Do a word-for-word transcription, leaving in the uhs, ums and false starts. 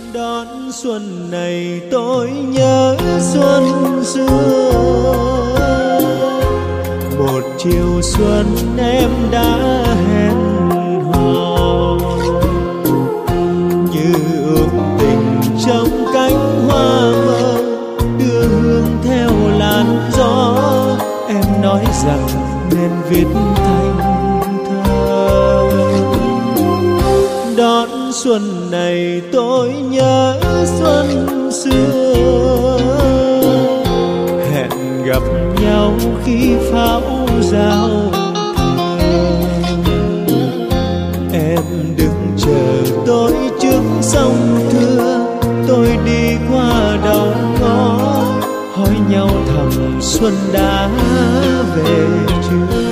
Đón xuân này tôi nhớ xuân xưa, một chiều xuân em đã hẹn hò, như ước tình trong cánh hoa mơ, đưa hương theo làn gió. Em nói rằng nên viết thành thơ. Đón xuân này tôi nhớ xuân xưa, hẹn gặp nhau khi pháo giao thừa. Em đừng chờ tôi trước sông Thưa, tôi đi qua đầu ngõ hỏi nhau thầm xuân đã về chưa.